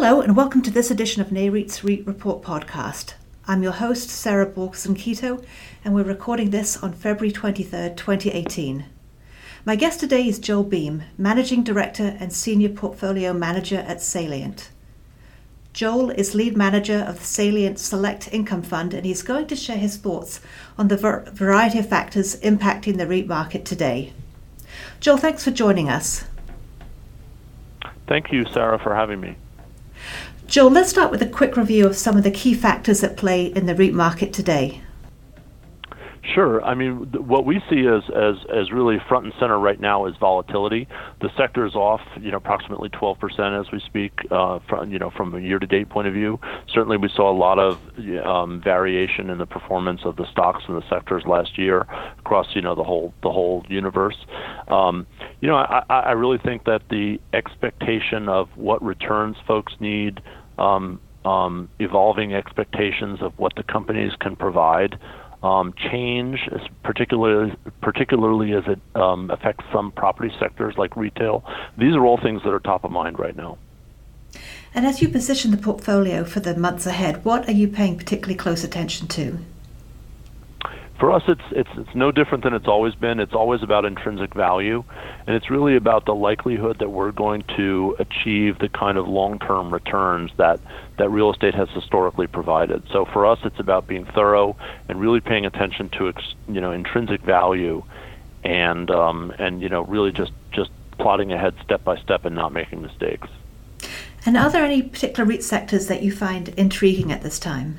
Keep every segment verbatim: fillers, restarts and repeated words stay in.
Hello and welcome to this edition of NAREIT's REIT Report podcast. I'm your host, Sarah Borgeson-Keto, and we're recording this on February twenty-third, twenty eighteen. My guest today is Joel Beam, Managing Director and Senior Portfolio Manager at Salient. Joel is lead manager of the Salient Select Income Fund, and he's going to share his thoughts on the ver- variety of factors impacting the REIT market today. Joel, thanks for joining us. Thank you, Sarah, for having me. Joel, let's start with a quick review of some of the key factors at play in the REIT market today. Sure. I mean, what we see as, as, as really front and center right now is volatility. The sector is off, you know, approximately twelve percent as we speak, uh, from, you know, from a year-to-date point of view. Certainly, we saw a lot of um, variation in the performance of the stocks in the sectors last year across, you know, the whole the whole universe. Um, you know, I, I really think that the expectation of what returns folks need, um, um, evolving expectations of what the companies can provide, Um, change, particularly particularly as it um, affects some property sectors like retail. These are all things that are top of mind right now. And as you position the portfolio for the months ahead, what are you paying particularly close attention to? For us, it's it's it's no different than it's always been. It's always about intrinsic value, and it's really about the likelihood that we're going to achieve the kind of long-term returns that, that real estate has historically provided. So for us, it's about being thorough and really paying attention to you know intrinsic value, and um, and you know really just just plotting ahead step by step and not making mistakes. And are there any particular REIT sectors that you find intriguing at this time?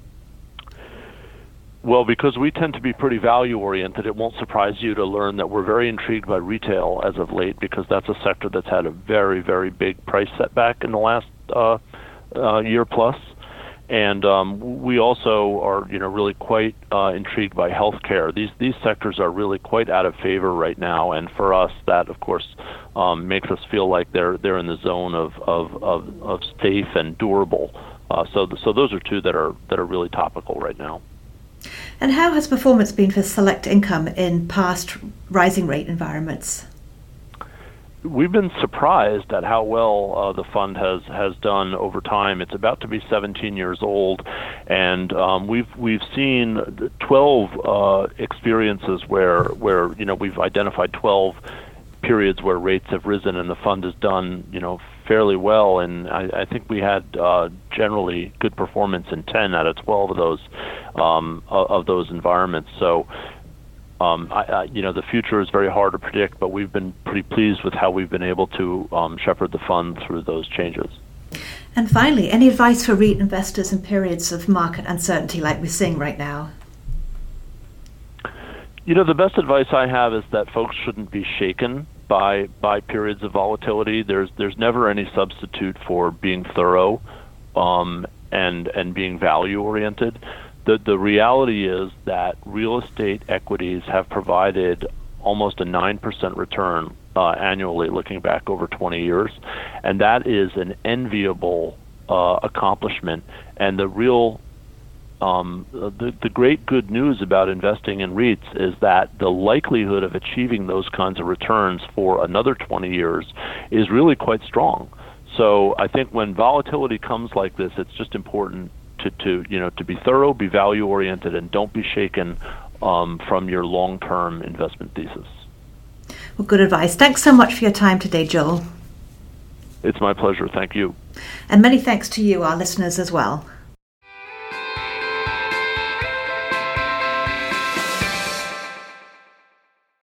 Well, because we tend to be pretty value-oriented, it won't surprise you to learn that we're very intrigued by retail as of late, because that's a sector that's had a very, very big price setback in the last uh, uh, year plus. And um, we also are, you know, really quite uh, intrigued by healthcare. These these sectors are really quite out of favor right now, and for us, that of course um, makes us feel like they're they're in the zone of of of, of safe and durable. Uh, so th- so those are two that are that are really topical right now. And how has performance been for Select Income in past rising rate environments? We've been surprised at how well uh, the fund has, has done over time. It's about to be seventeen years old, and um, we've we've seen twelve uh, experiences where where you know we've identified twelve periods where rates have risen and the fund has done you know fairly well, and I, I think we had uh, generally good performance in ten out of twelve of those um, of those environments. So. Um, I, I, you know, the future is very hard to predict, but we've been pretty pleased with how we've been able to um, shepherd the fund through those changes. And finally, any advice for REIT investors in periods of market uncertainty like we're seeing right now? You know, the best advice I have is that folks shouldn't be shaken by by periods of volatility. There's there's never any substitute for being thorough um, and and being value oriented. The the reality is that real estate equities have provided almost a nine percent return uh, annually, looking back over twenty years, and that is an enviable uh, accomplishment. And the real, um, the the great good news about investing in REITs is that the likelihood of achieving those kinds of returns for another twenty years is really quite strong. So I think when volatility comes like this, it's just important To, to you know to be thorough, be value oriented, and don't be shaken um, from your long-term investment thesis. Well, good advice. Thanks so much for your time today, Joel. It's my pleasure. Thank you. And many thanks to you, our listeners, as well.